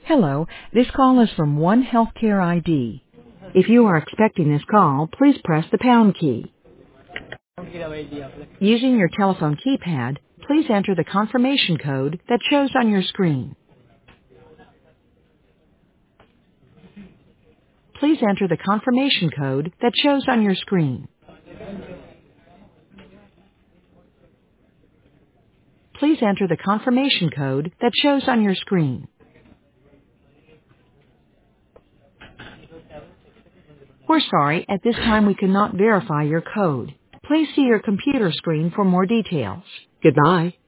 Hello, this call is from One Healthcare ID. If you are expecting this call, please press the pound key. Using your telephone keypad, please enter the confirmation code that shows on your screen. Please enter the confirmation code that shows on your screen. Please enter the confirmation code that shows on your screen. We're sorry, at this time we cannot verify your code. Please see your computer screen for more details. Goodbye.